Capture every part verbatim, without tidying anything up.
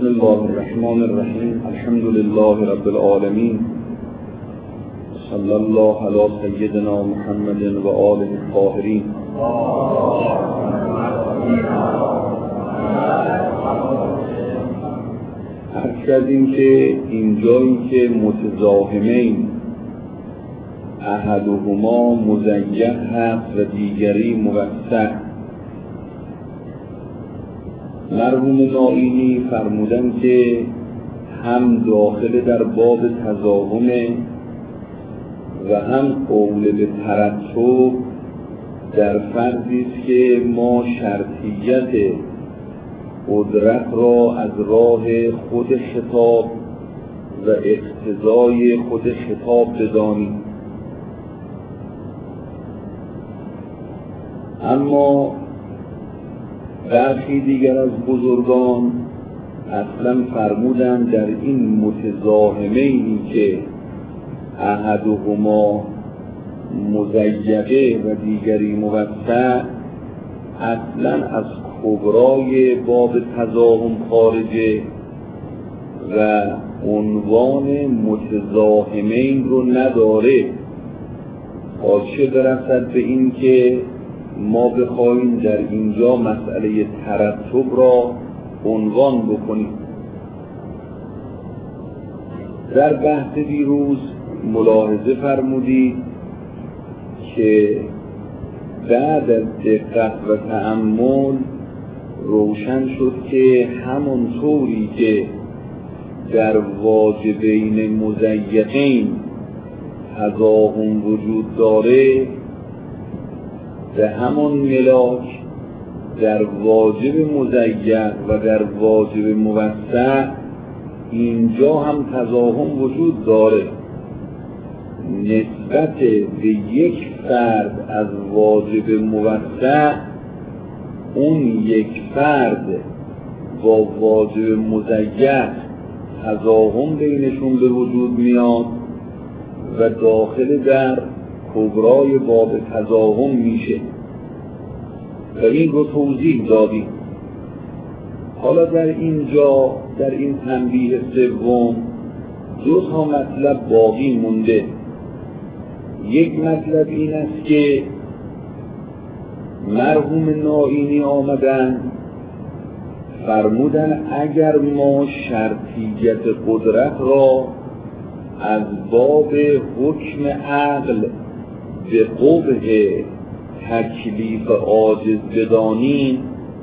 بسم الله الرحمن الرحیم. الحمد لله رب العالمین. صلی الله علی سیدنا محمد و آله الطاهرین. عرض کردیم که اینجایی که متزاحمین احدهما مزیح هست و دیگری موسع، مرحوم نائینی فرمودن که هم داخل در باب تزاحمه و هم قول به ترتب در فرضی است که ما شرطیت قدرت را از راه خود خطاب و اقتضای خود خطاب بدانیم. اما برخی دیگر از بزرگان اصلا فرمودند در این متزاحمینی که احدهما مزیقه و دیگری موسع اصلا از کبرای باب تزاحم خارجه و عنوان متزاحمین رو نداره، حاشیه برسد به این که ما بخواهیم در اینجا مسئله ترتب را عنوان بکنیم. در بحث دیروز ملاحظه فرمودید که بعد از دقت و تأمل روشن شد که همانطوری که در واجبین مزیقین تزاحم وجود داره، به همان ملاک در واجب مزیق و در واجب موسع اینجا هم تزاحم وجود داره. نسبت به یک فرد از واجب موسع، اون یک فرد با واجب مزیق تزاحم بینشون به وجود میاد و داخل در کبرای باب تزاحم میشه و این رو توضیح دادیم. حالا در اینجا در این تنبیه سوم دو تا مطلب باقی مونده. یک مطلب این است که مرحوم نائینی آمدن فرمودن اگر ما شرطیت قدرت را از باب حکم عقل به قبح تکلیف عاجز بدانیم،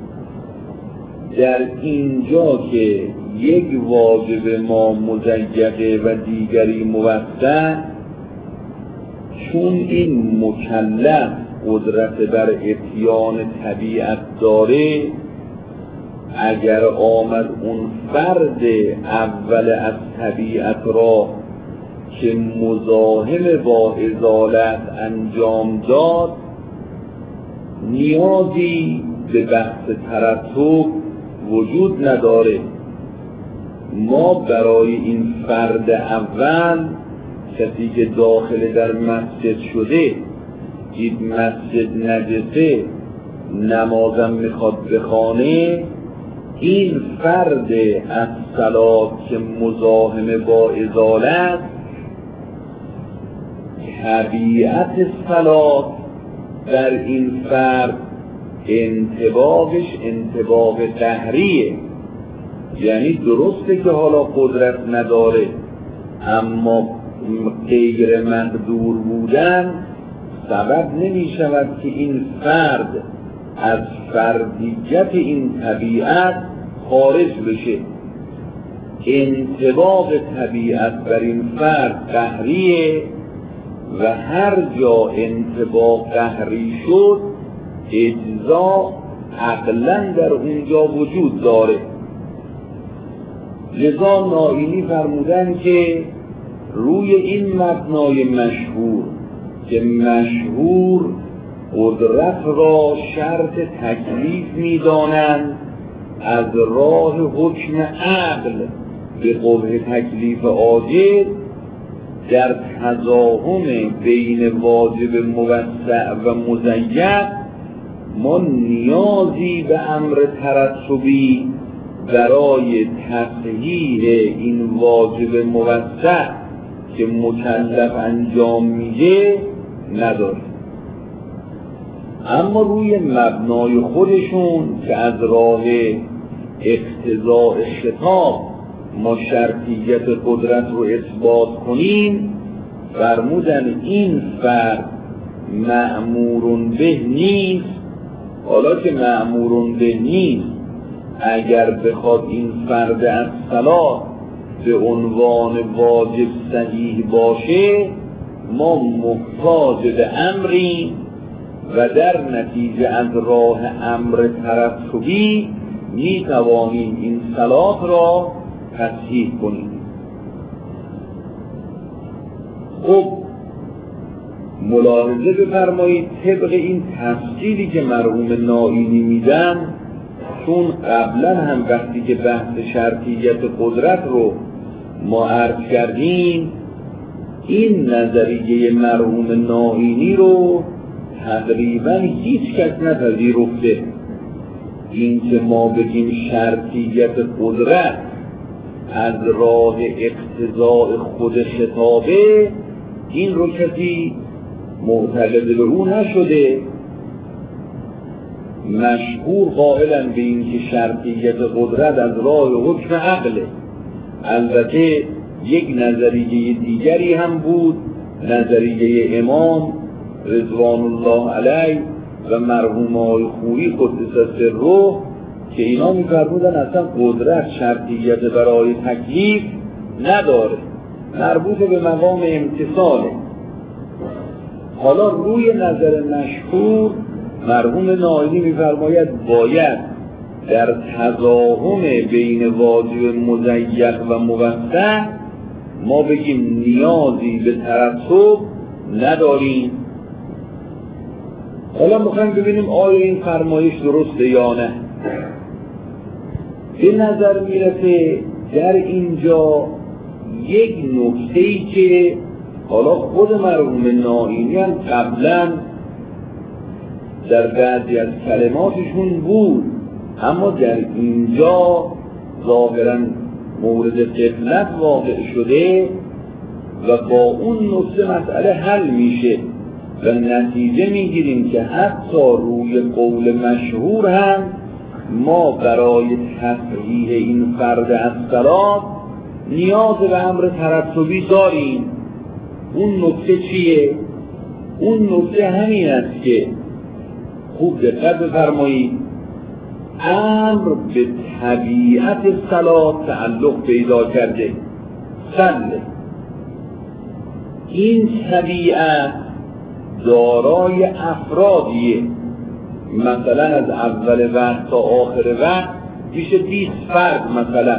در اینجا که یک واجب ما مزیقه و دیگری موسع، چون این مکلف قدرت بر اتیان طبیعت داره، اگر آمد اون فرد اول از طبیعت را که مزاحم با ازالت انجام داد، نیازی به بحث ترتب وجود نداره. ما برای این فرد اول، کسی که داخل در مسجد شده، دید مسجد نجسه، نمازم میخواد بخوانه، این فرد از صلات که مزاحم با ازالت، طبیعت صلات در این فرد انطباقش انطباق قهریه. یعنی درسته که حالا قدرت نداره، اما غیر مقدور بودن سبب نمی شود که این فرد از فردیت این طبیعت خارج بشه. انطباق طبیعت بر این فرد قهریه و هر جا انطباق قهری شد اجزا عقلاً در اونجا وجود داره. لذا نائینی فرمودن که روی این مبنای مشهور که مشهور قدرت را شرط تکلیف می‌دانند، از راه حکم عقل به قبح تکلیف عاجز، در تزاحم بین واجب موسع و مزیق ما نیازی به امر ترتبی برای تصحیح این واجب موسع که مکلف انجام میده نداره. اما روی مبنای خودشون که از راه اقتضاء خطاب ما شرطیت قدرت رو اثبات کنیم، فرمودن این فرد مأمور به نیست. حالا که مأمور به نیست، اگر بخواد این فرد از صلاح به عنوان واجب صحیح باشه، ما محتاج به امری و در نتیجه از راه امر ترتبی می توانیم این صلاح را تصحیح کنیم. خب ملاحظه بفرمایید طبق این تفصیلی که مرحوم نائینی میدن، چون قبلا هم وقتی که بحث شرطیت قدرت رو ما عرض کردیم، این نظریه مرحوم نائینی رو تقریبا هیچ کس نپذیرفته. این که ما بگیم شرطیت قدرت از راه اقتضاء خود خطابه، این رو کسی معتقد به او نشده. مشهور قائلا به این که شرطیت قدرت از راه حکم عقله. البته یک نظریه دیگری هم بود، نظریه امام رضوان الله علیه و مرحوم آقای خویی قدس سره، که اینا می‌فرمودن اصلا قدرت شرطیت برای تکلیف نداره، مربوط به مقام امتثاله. حالا روی نظر مشهور مرحوم نائینی می‌فرماید باید در تضاهم بین واجب مضیق و موسع ما بگیم نیازی به ترتب نداریم. حالا میخوایم ببینیم آیا این فرمایش درسته یا نه. به نظر میرسه در اینجا یک نکته‌ای که حالا خود مرحوم نائینی هم قبلا در بعضی از کلماتشون بود، اما در اینجا ظاهراً مورد غفلت واقع شده و با اون نکته مسئله حل میشه و نتیجه میگیریم که حتی روی قول مشهور هم ما برای تصحیح این فرد از صلاح نیاز به امر ترتبی داریم. اون نکته چیه؟ اون نکته همین است که خوب دقت بفرمایید، امر به طبیعت صلاح تعلق پیدا کرده. صله این طبیعت دارای افرادیه، مثلا از اول وقت تا آخر وقت میشه بیست فرد. مثلا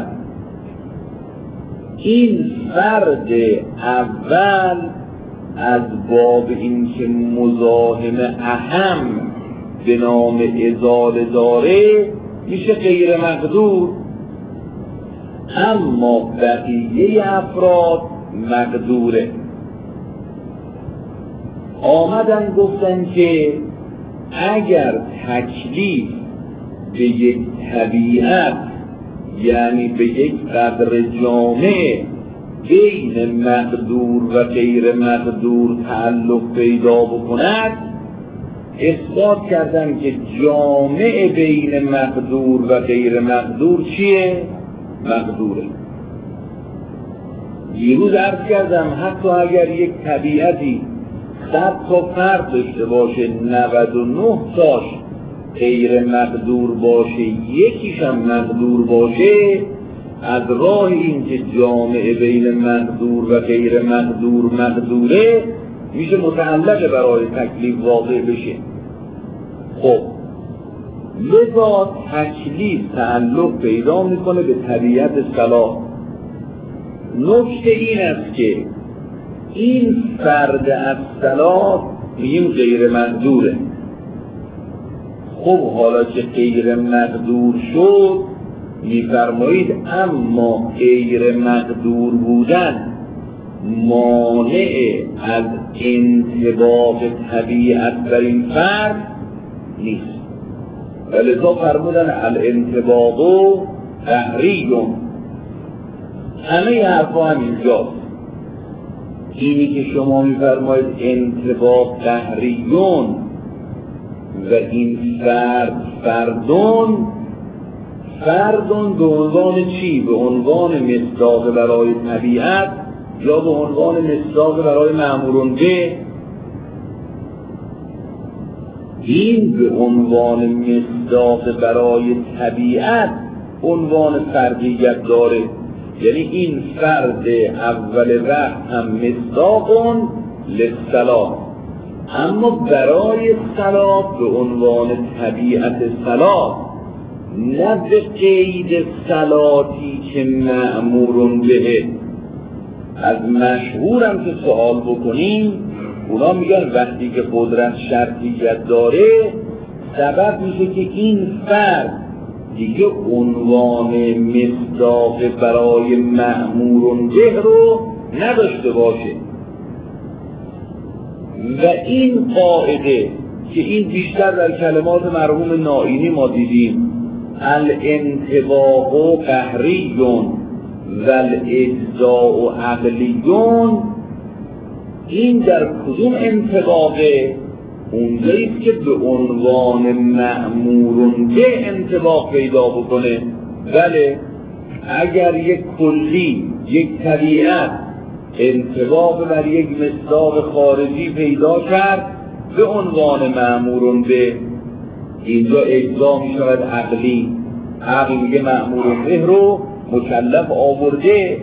این فرد اول از باب این که مزاحم اهم به نام ازاله داره میشه غیر مقدور، اما بقیه افراد مقدوره. آمدن گفتن که اگر تکلیف به یک طبیعت، یعنی به یک قدر جامع بین مقدور و غیر مقدور تعلق پیدا بکند، اثبات کردن که جامع بین مقدور و غیر مقدور چیه؟ مقدوره. دیروز عرض کردم حتی اگر یک طبیعتی صد تا فرد داشته باشه، نود و نه تاش غیر مقدور باشه، یکیش هم مقدور باشه، از راه این که جامع بین مقدور و غیر مقدور مقدوره میشه متعلق برای تکلیف واقع بشه. خب لذا تکلیف تعلق پیدا میکنه به طبیعت صلاح. نکته این است که این فرد از صلاح میگیم غیر مقدوره. خب حالا که غیر مقدور شد، میفرمایید اما غیر مقدور بودن مانع از انطباق طبیعت بر این فرد نیست. ولذا فرمودن الانطباق قهریون. همه حرفا همینجاست. اینی که شما میفرمایید انطباق قهریون و این فرد فردون، فردون به عنوان چی؟ به عنوان مصداق برای طبیعت یا به عنوان مصداق برای مأمورون به؟ این به عنوان مصداق برای طبیعت عنوان فردیت داره، یعنی این فرد اول وقت هم مصداقون للصلاة، اما برای صلاة به عنوان طبیعت صلاة، نه به قید صلاتی که مأمورون به. از مشهورم که سوال بکنیم اونا میگن وقتی که قدرت شرطیت داره سبب میشه که این فرد دیگه عنوان مصداق برای مأمورون به رو نداشته باشه. و این قاعده که این بیشتر در کلمات مرحوم نائینی ما دیدیم، الانطباق قهریون و الاجزاء عقلیون، این در کدوم انطباقه؟ اونجاییست که به عنوان مأمورون به انطباق پیدا بکنه. بله، اگر یک کلی، یک طبیعت انطباق بر یک مصداق خارجی پیدا کرد به عنوان مأمورون به، اینجا اجزا می شود عقلی. عقل میگه مأمورون به رو مکلف آورده،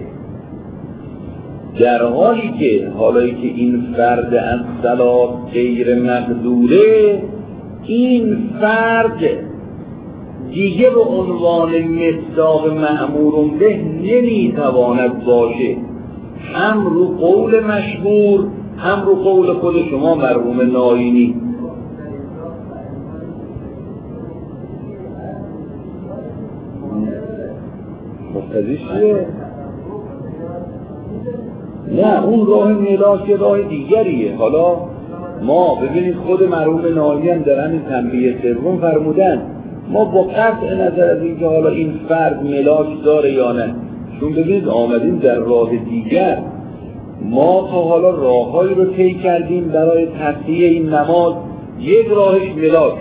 در حالی که حالایی که این فرد از صلاة غیر مقدوره، این فرد دیگه به عنوان مصداق مأمورون به نمیتواند باشه، هم رو قول مشهور هم رو قول خود شما مرحوم نائینی. مقتضیش چیه؟ نه، اون راه ملاک راه دیگریه. حالا ما ببینید خود مرحوم نائینی هم در همین تنبیه سوم فرمودن ما با قطع نظر از اینکه حالا این فرد ملاک داره یا نه، چون ببینید آمدیم در راه دیگر، ما تا حالا راههایی رو طی کردیم برای تصحیح این نماز. یک راهش ملاک،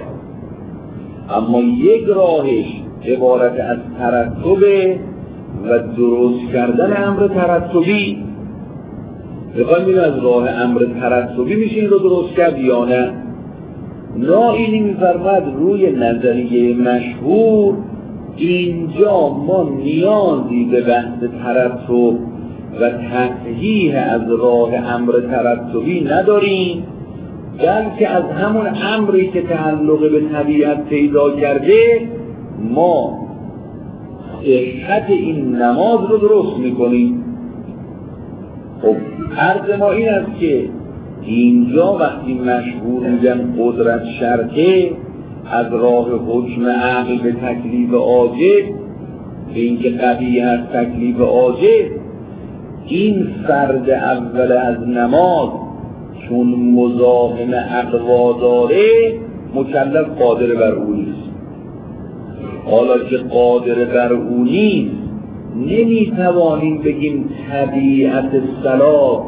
اما یک راهش عبارت از ترتبه و درست کردن امر ترتبی. بخوایم ببینیم از راه امر ترتبی میشه این رو درست کرد یا نه. نائینی می‌فرماید روی نظریه مشهور اینجا ما نیازی به بحث ترتب و تصحیح از راه امر ترتبی نداریم، بلکه از همون امری که تعلق به طبیعت پیدا کرده ما صحت این نماز رو درست میکنیم. خب عرض ما این است که اینجا وقتی مشهور میگن قدرت شرطه، از راه حکم عقل به تکلیف واجب، به اینکه قبیح است تکلیف واجب، این فرد اول از نماز چون مزاحم اقوا داره مکلف قادر بر او نیست. حالا که قادر بر او نیست نمیتوانیم بگیم طبیعت صلاة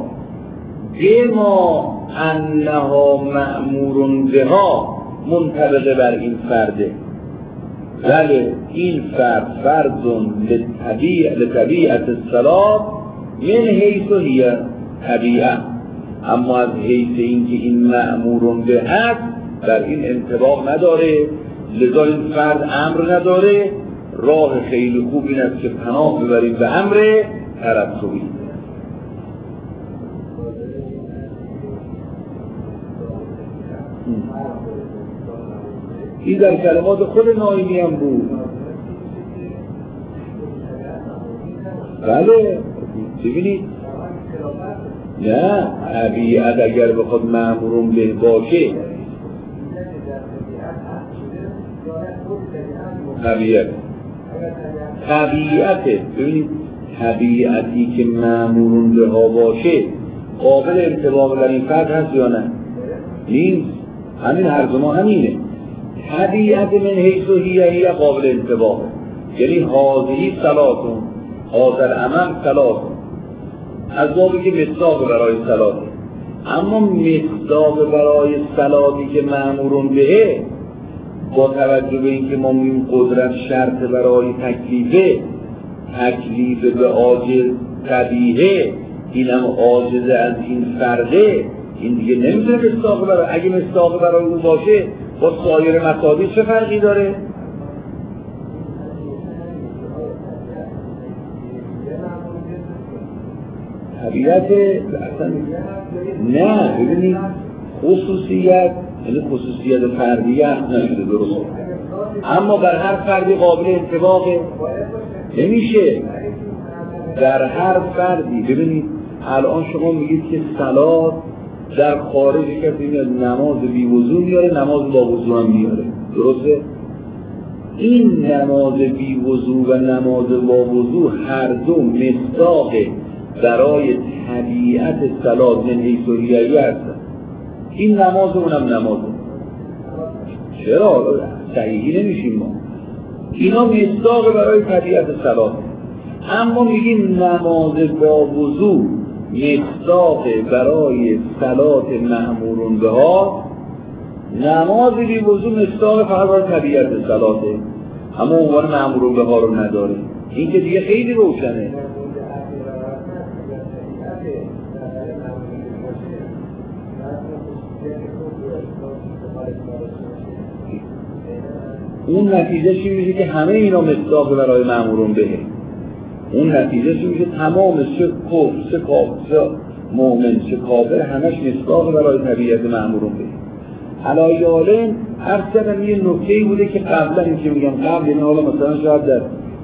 بما انها مأمورون بها منطبق بر این فرده. بله، این فرد فردون لطبیعت صلاة من حیث هی طبیعت، اما از حیث اینکه این مأمورون به هست در این انطباق نداره، لذا این فرد امر نداره. راه خیلی خوب این است که پناه ببریم به امر ترتبی. این در کلمات خود نائینی هم بود. بله ببینید، نه طبیعت اگر بخواد مأمورون به باشه، طبیعت طبیعته ببینید طبیعتی که مأمورون به ها باشه قابل انطباق در این فرد هست یا نه؟ نیست. همین هر ما همینه. طبیعت من حیث و هی هی قابل انطباق، یعنی حاضری صلاتون، حاضر عمل صلاتون، از بابی که مصداق برای صلاته. اما مصداق برای صلاتی که مأمورون بهه، با توجه به اینکه ما این قدرت شرط برای تکلیفه، تکلیف به عاجز طبیعه، اینم عاجز از این فرده، این دیگه نمیتونه مصداق برای، اگه مصداق برای اون باشه با سایر مصادیق چه فرقی داره؟ طبیعت اصلا نه، ببینید خصوصیت، یعنی خصوصیت فردی هست نشده درسته، اما بر هر فردی قابل انطباقه نمیشه در هر فردی. ببینید الان شما میگید که صلات در خارج کسی میاد نماز بی وضو میاره، نماز با وضو هم میاره، درسته؟ این نماز بی وضو و نماز با وضو هر دو مصداق برای طبیعت صلات من حیث الریعی هستن. این نماز اونم نماز، چرا؟ صحیحی نمیشیم ما، اینا مصداق برای طبیعت صلات. اما میگیم نماز با وضو مصداق برای صلات مأمورون بها، نماز بی وضو مصداق فقط برای طبیعت صلاته، اما عنوان مأمورون بها رو نداره. این که دیگه خیلی روشنه. اون نتیجه چی میشه که همه اینا مصداق برای مأمورون بهه. اون نتیجه چی میشه تمام چه کفر، چه کافر، چه مؤمن، چه کافر، همش مصداق برای طبیعت مأمورون بهه. علایالن هر سرم یه نکته‌ای بوده که قبلا این که میگم قبل این حالا مثلا شاید در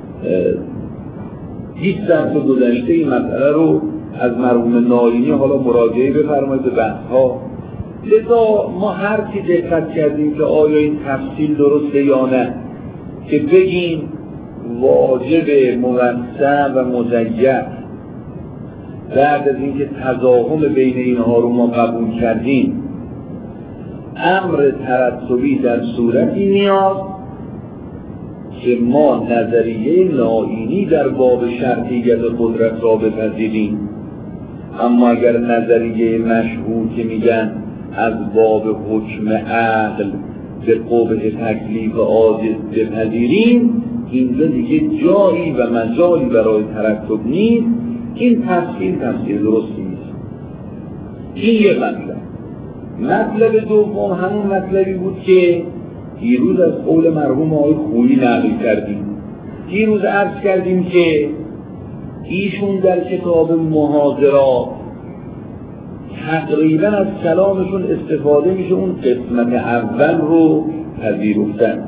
بیست سال گذشته این مسئله رو از مرحوم ناینی حالا مراجعه بفرمایید به بحث‌ها. لذا ما هر چی دقت کردیم که آیا این تفصیل درسته یا نه، که بگیم واجب موسع و مزید بعد از اینکه تضاهم بین اینها رو ما قبول کردیم، امر ترتبی در صورتی میاد که ما نظریه ناینی در باب شرطیت قدرت را بپذیریم. اما اگر نظریه مشهور که میگن از باب حکم عقل به قبح تکلیف عاجز بپذیریم، اینجا دیگه جایی و مجالی برای ترتب نیست. این تفصیل تفصیل درستی نیست. این یه مطلب. مطلب دوم همون مطلبی بود که دیروز از قول مرحوم آقای خویی نقل کردیم. دیروز عرض کردیم که ایشون در کتاب محاضرات تقریبا از کلامشون استفاده میشه اون قسمت اول رو پذیرفتن.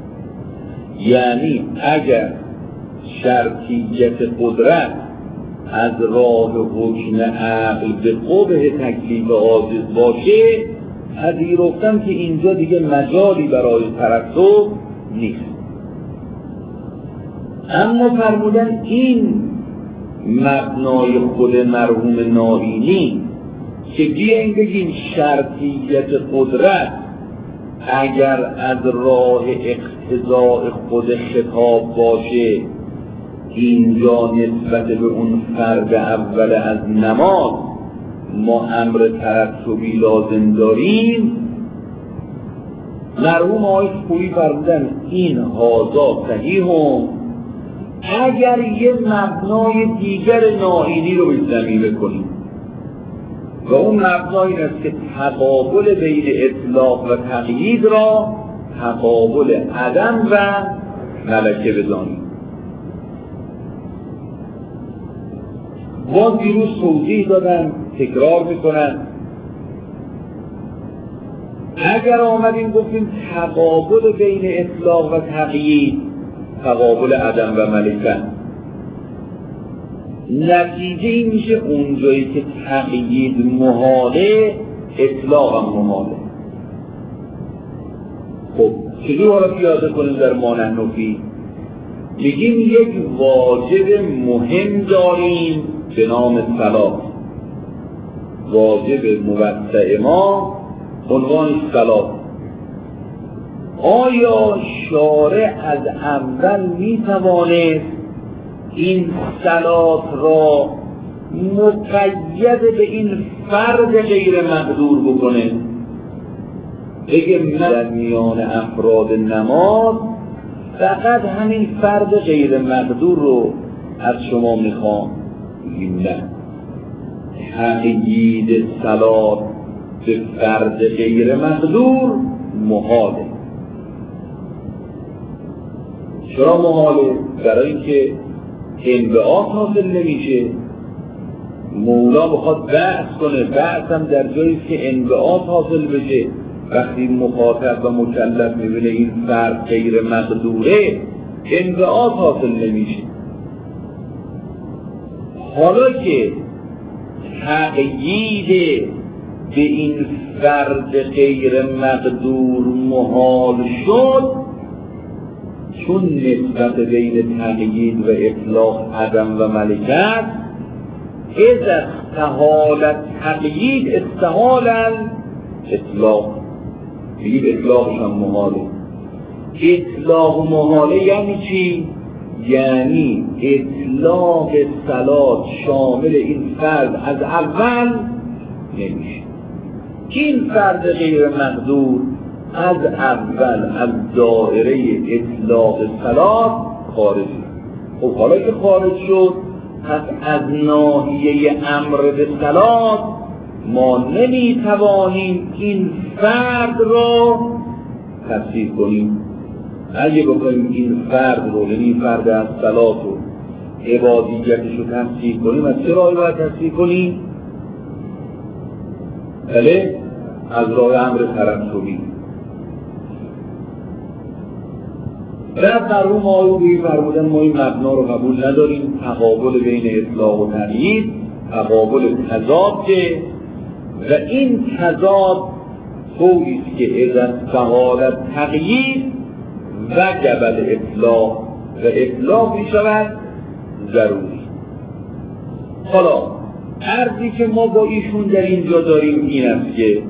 یعنی اگر شرطیت قدرت از راه حکم عقل به قبح تکلیف عاجز باشه، پذیرفتن که اینجا دیگه مجالی برای ترتب نیست. اما فرمودن این مبنای خود مرحوم ناینی که بیاییم بگیم شرطیت قدرت اگر از راه اقتضاء خود خطاب باشه، اینجا نسبت به اون فرد اول از نماز ما امر ترتبی لازم داریم. مرحوم آقای خویی فرمودن این هازا صحیح هم اگر یه مبنای دیگر ناینی رو به زمین بکنیم و اون مبنا این است که تقابل بین اطلاق و تقیید را تقابل عدم و ملکه بدانیم. باز دیروز توضیح دادن، تکرار میکنن. اگر آمدیم گفتیم تقابل بین اطلاق و تقیید تقابل عدم و ملکه، نتیجه این میشه اونجایی که تقیید محاله اطلاق هم محاله. خب چجور حالا پیاده کنیم در مانحنفی؟ میگیم یک واجب مهم داریم به نام صلات، واجب موسع ما عنوان صلات. آیا شارع از اول می توانست این صلات را مقید به این فرد غیر مقدور بکنه؟ بگه من در میان افراد نماز فقط همین فرد غیر مقدور رو از شما میخوام. نه، تقیید صلات به فرد غیر مقدور محاله. چرا محاله؟ برای اینکه انبعاث حاصل نمیشه. مولا بخواد بحث کنه، بحث هم در جایی که انبعاث حاصل بشه. وقتی مخاطب و مکلف میبینه این فرد غیر مقدوره، انبعاث حاصل نمیشه. حالا که تقیید به این فرد غیر مقدور محال شد، چون نسبت بین تقیید و اطلاق عدم و ملکت، اذا استحال تقیید استحال اطلاق، بگید اطلاقش هم محاله. اطلاق محاله یعنی چی؟ یعنی اطلاق صلات شامل این فرد از اول نمیشه. این فرد غیر مقدور از اول از دائره اطلاق صلات خارج. خب حالا که خارج شد، پس از ناحیه امر به صلات ما نمیتوانیم این فرد را تفسیر کنیم. اگه بکنیم این فرد رو، یعنی فرد از صلات و عبادیتش رو تفسیر کنیم، از چه راهی باید تفسیر کنیم؟ بله، از راه امر ترتبی. بعد مرحوم آیوبی فرمودن ما این مبنا رو قبول نداریم، تقابل بین اطلاق و تقیید تقابل تضاده و این تضاد طوریست که اذا استحال تقیید وجب الاطلاق و اطلاق می شود ضروری. حالا عرضی که ما با ایشون در اینجا داریم این است که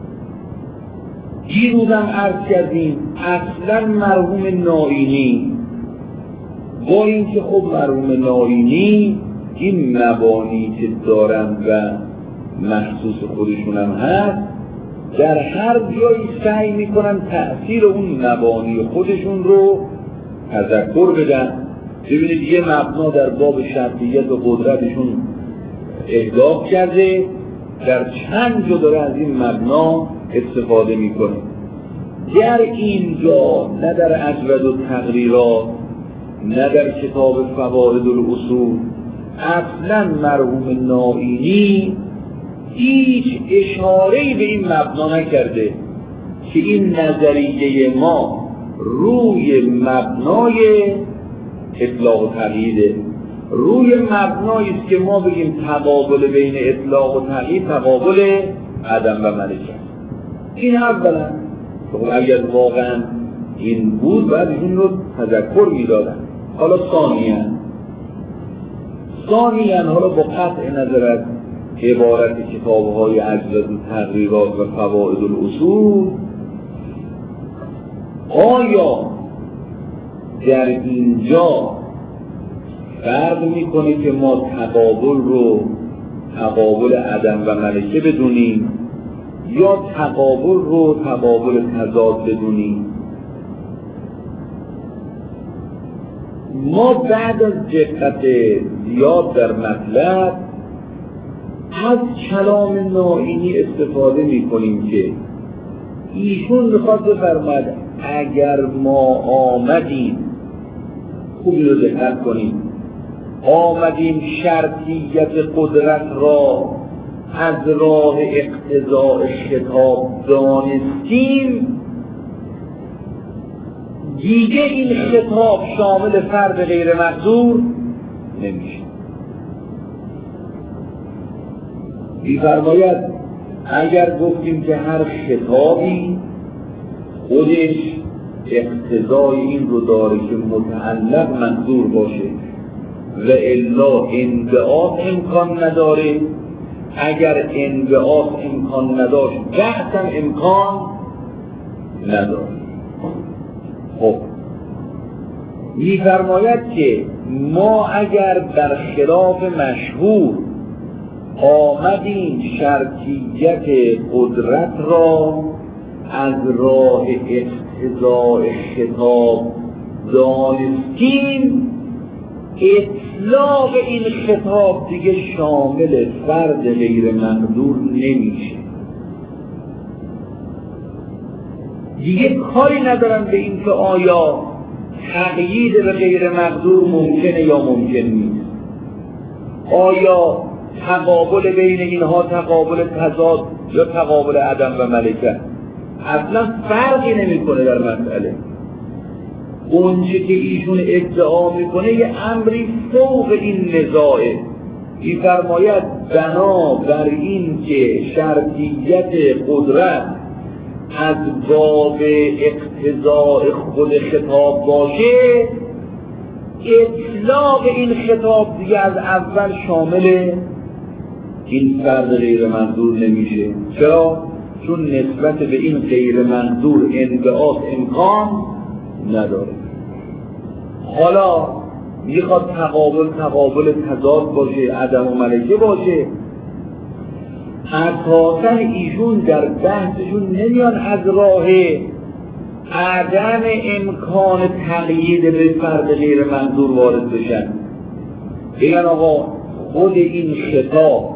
دیروزم عرض کردیم اصلا مرحوم نائینی با این که خب مرحوم نائینی این مبانی که دارن و محسوس خودشون هم هست، در هر جایی سعی میکنن تأثیر اون مبانی خودشون رو تذکر بدن. ببینید یه مبنا در باب شرطیت و قدرتشون احداث کرده، در چند جا داره از این مبنا استفاده میکنه. در اینجا نه در اجود و تقریرات نه در کتاب فوائد الاصول اصلا مرحوم نائینی هیچ اشاره‌ای به این مبنا نکرده که این نظریه ما روی مبنای اطلاق و تقییده، روی مبنایی است که ما بگیم تقابل بین اطلاق و تقیید تقابل عدم و ملکت. این اولا. اگر واقعا این بود باید این رو تذکر میدادن. حالا ثانیاً ثانیاً حالا با قطع نظر از عبارت کتاب‌های اجزاء و تقریرات و فوائد الاصول، آیا در اینجا فرق میکنه که ما تقابل رو تقابل عدم و ملکه بدونیم یا تقابل رو تقابل تضاد بدونیم؟ ما بعد از دقت زیاد در مطلب از کلام نائینی استفاده میکنیم که ایشون میخواد بفرماید اگر ما آمدیم، خوبی رو دقت کنیم، آمدیم شرطیت قدرت را از راه اقتضاء خطاب دانستیم، دیگه این خطاب شامل فرد غیر مقدور نمیشه. می‌فرماید اگر گفتیم که هر خطابی خودش اقتضای این رو داره که متعلق مقدور باشه و الا انبعاث امکان نداره، اگر انبعاث امکان نداشت بحث هم امکان نداره. خب می‌فرماید که ما اگر در خلاف مشهور آمدیم شرطیت قدرت را از راه اقتضاء خطاب دانستیم، اطلاق این خطاب دیگه شامل فرد غیر مقدور نمیشه. دیگه کاری ندارن به این که آیا تقیید به غیر مقدور ممکنه یا ممکن نیست، آیا تقابل بین اینها تقابل تضاد یا تقابل عدم و ملکه، اصلا فرقی نمیکنه در مسئله. اونچه که ایشون ادعا میکنه یه امری فوق این نزاعه. می‌فرماید بنا بر این که شرطیت قدرت از باب اقتضاء خود خطاب باشه، اطلاق این خطاب دیگه از اول شامل این فرد غیر منظور نمیشه. چرا؟ چون نسبت به این غیر منظور انبعاث امکان نداره. حالا میخواد تقابل تقابل تضاد باشه، عدم و ملکه باشه، اساساً ایشون در بحثشون نمیان از راه عدم امکان تقیید به فرد غیر منظور وارد بشن. بگن آقا خود این خطاب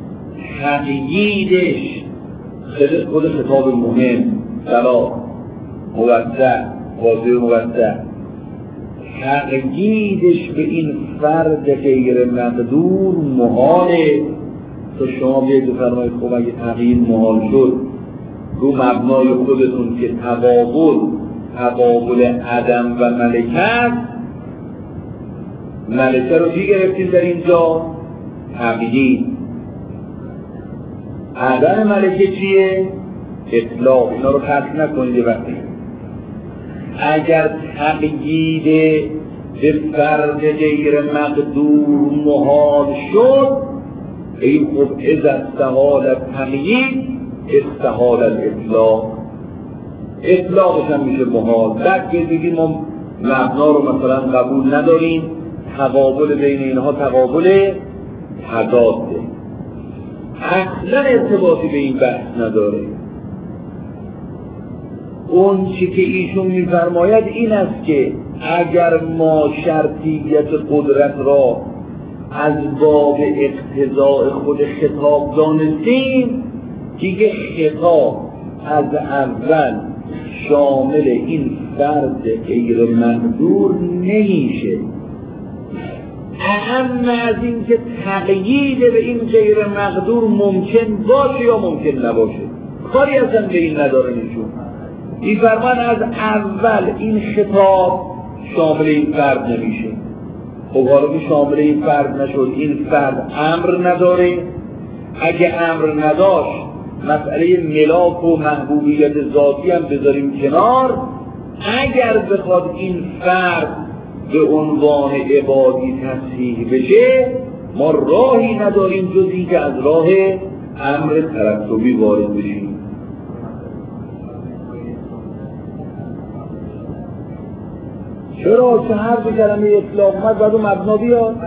تقییدش خود خطاب مهم، صلاح، موسع، واضح موسع، تقییدش به این فرد غیر مقدور محاله. تو شما بیاید بفرمایید خب اگه تقیید محال شد رو مبنای خودتون که تقابل تقابل عدم و ملکه است، ملکه رو چی گرفتیم در اینجا؟ تقیید. عدم ملکه چیه؟ اطلاق. اینا رو خرد نکنید. وقتی اگر تقیید به فرد غیر مقدور محال شد، این خب از استحال تقیید استحال الاطلاق، اطلاقش هم میشه محال. بعد که بگیم ما مبنا رو مثلا قبول نداریم، تقابل بین اینها تقابل تضاده، اصلا ارتباطی به این بحث نداره. اون چی که ایشون میفرماید این است که اگر ما شرطیت قدرت را از باب اقتضاء خود خطاب دانستیم، دیگه خطاب از اول شامل این فرد غیر مقدور نمیشه. اهم از این که تقیید به این غیر مقدور ممکن باشه یا ممکن نباشه، کاری اصلا به این نداره. نشون این فرمان از اول این خطاب شامل این فرد نمیشه. خب حالا که شامل این فرد نشد، این فرد امر نداره. اگه امر نداشت، مسئله ملاک و محبوبیت ذاتی هم بذاریم کنار، اگر بخواد این فرد به عنوان عبادی تصحیح بشه، ما راهی نداریم جز این که از راه امر ترتبی وارد بشیم. چرا؟ چه هر به کلمه اطلاق اومد باید و مبنا بیاد؟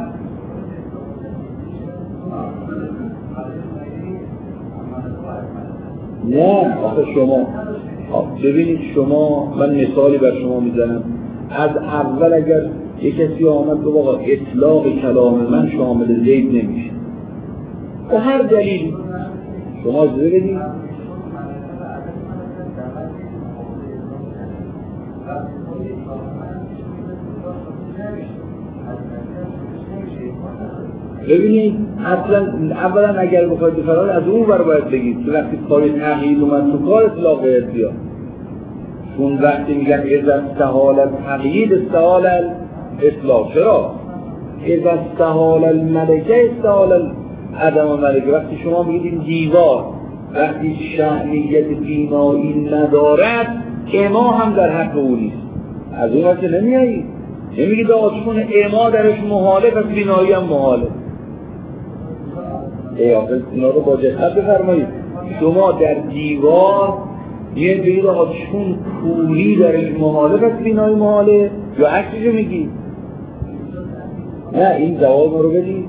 نه آخه شما ببینید، شما من مثالی بر شما میزنم. از اول اگر یک کسی آمد که واقعا اطلاق کلام من شامل زید نمیشه، به هر دلیلی شما اجازه بدید ببینید، اصلا اولا اگر بخواید بفرمایید از اون ور باید بگید که وقتی کار تقیید اومد تو کار اطلاق باید بیاد. چون وقتی میگن اذا استحال التقیید استحال الاطلاق. چرا؟ اذا استحال الملکه استحال عدم ملکه. وقتی شما میگید این دیوار وقتی شأنیت بینایی ندارد، اما هم در حق او نیست، از اون وقت نمیایید نمیگید آقا چون اما درش محاله پس بینایی هم محاله. ای آقا اینا رو با دقت بفرمایید. شما در دیوار یه بگید آقا چون پولی درش محاله پس بینایی محاله یا عکسشو میگی؟ نه این جواب رو بدید.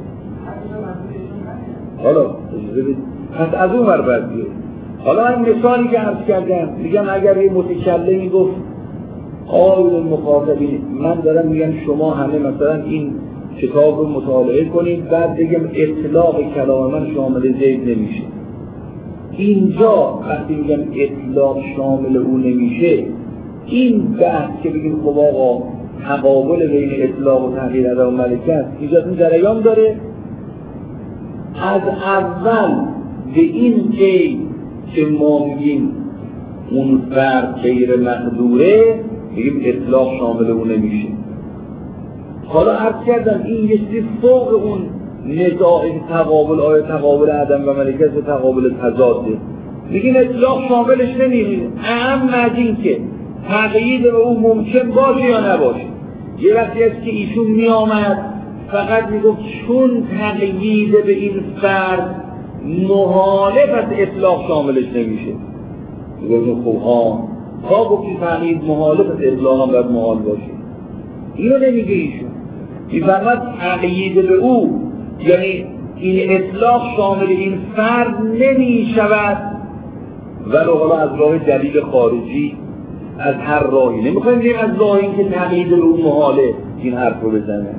حالا اجازه بدید پس از اون ور باید بیاد. حالا من مثالی که عرض کردم میگم اگر یه متکلمی گفت آقای مخاطبین من دارم میگم شما همه مثلا این کتاب رو مطالعه کنید بعد بگم اطلاق کلام من شامل زید نمیشه. اینجا وقتی میگم اطلاق شامل او نمیشه این بحث که بگیم خب آقا تقابل بین اطلاق و تغییر ادا و ملکه است اینجا این جریان داره. از اول به این قید که ما میگیم اون فرد غیر مقدوره میگیم اطلاق شامل او نمیشه. حالا عرض کردم این یه چیزی فوق اون نزاع تقابل آیا تقابل عدم و ملکه و تقابل تضاده میگیم اطلاق شاملش نمیشه. اهم از این که تقیید به او ممکن باشه یا نباشه. یه وقتی است که ایشون میامد فقط میگفت چون تقیید به این فرد مخالف از اطلاق شاملش نمیشه میگفتم خب ها تا گفتی تقیید مخالف از اطلاق هم باید محال باشه. اینو نمیگه ایشون. این فقط تقیید به او یعنی این اطلاق شامل این فرد نمیشود ولو حالا از راه دلیل خارجی از هر راهی نمیخوایم بگیم از راه این که تقیید به او محاله این حرف رو بزنه.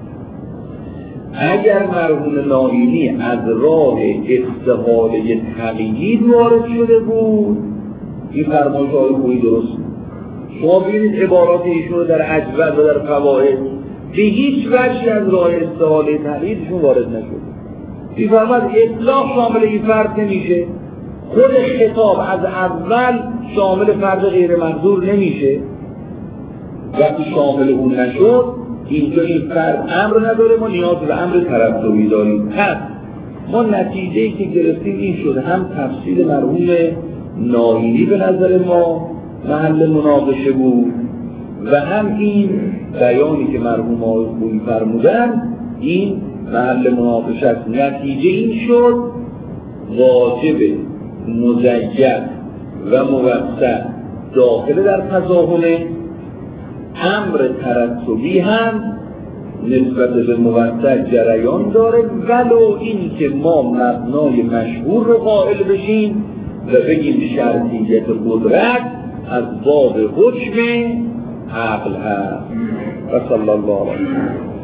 اگر مرحوم نائینی از راه استحاله تقیید وارد شده بود این فرمایش های خویی درست بود. شما ببینید عبارات ایشون رو در اجود و در فواید به هیچ وجهی از راه استحاله تقییدشون وارد نشده. این فرمایش اطلاق شامل این فرد نمیشه. خود خطاب از اول شامل فرد غیر مقدور نمیشه. وقتی شامل اون نشد اینجا این فرد امر نداره ما نیاز به امر ترتبی داریم. پس ما نتیجه‌ای که گرفتیم این شده هم تفسیر مرحوم نائینی به نظر ما محل مناقشه بود و هم این بیانی که مرحوم آقای خویی فرمودن این محل مناقشه است. نتیجه این شد واجب مزید و موسع داخل در تضاهله امر ترتبی هم نسبت به موسع جریان داره ولو این که ما مبنای مشهور رو قائل بشیم و بگیم شرطیت قدرت از باب حکم عقل هست. و صلی الله علیه